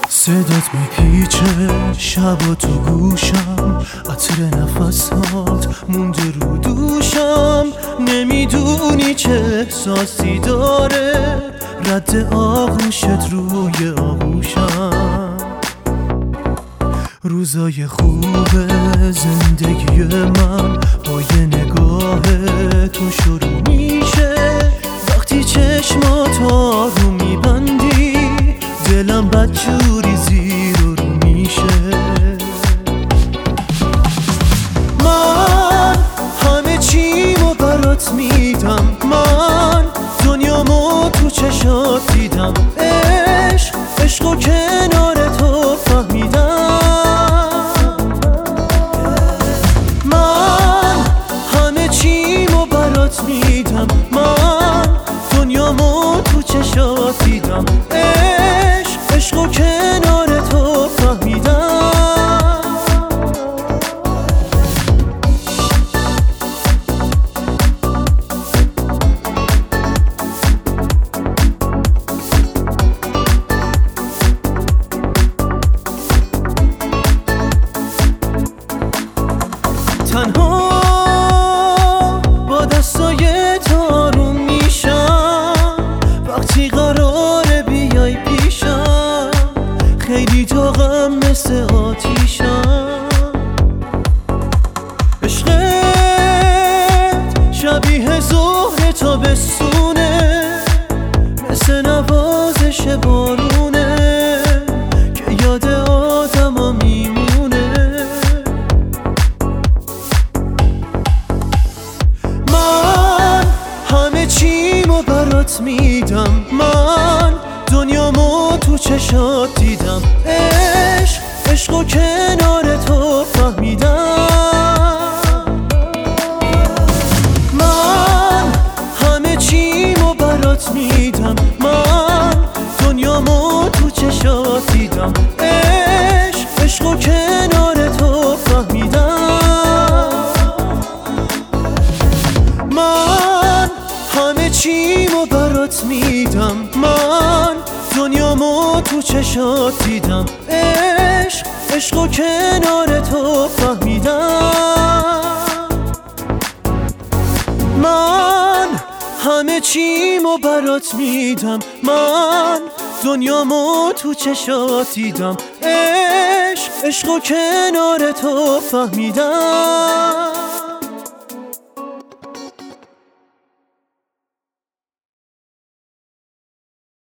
صدات میپیچه شب تو گوشم، عطر نفسات مونده رو دوشم. نمیدونی چه احساسی داره رد آغوشت روی آغوشم. روزای خوب زندگی من با یه نگاه تو شروع میشه. وقتی چشمات آروم میبندی دلم بدجوری زیر و رو میشه. من همه چیمو برات میدم، من دنیامو تو چشات دیدم. عشقو کنار تو فهمیدم. من همه چیمو برات میدم، من دنیامو تو چشات دیدم. عشقو کنار تو فهمیدم. تنها با دستای تو آروم میشم وقتی قراره بیای پیشم. خیلی داغم مثل آتیشم. عشقت شبیه ظهر تابستونه، مثل نوازش بارونه که یاد آدما میمونه. من همه چیمو برات میدم، من دنیامو تو چشات دیدم. عشقو کنار تو فهمیدم. من همه چیمو برات میدم، من دنیامو تو چشات دیدم. عشقو کنار تو فهمیدم. من همه چیمو برات میدم، من دنیامو تو چشات دیدم. عشقو کنار تو فهمیدم. من همه چیمو برات میدم، من دنیامو تو چشات دیدم. عشقو کنار تو فهمیدم.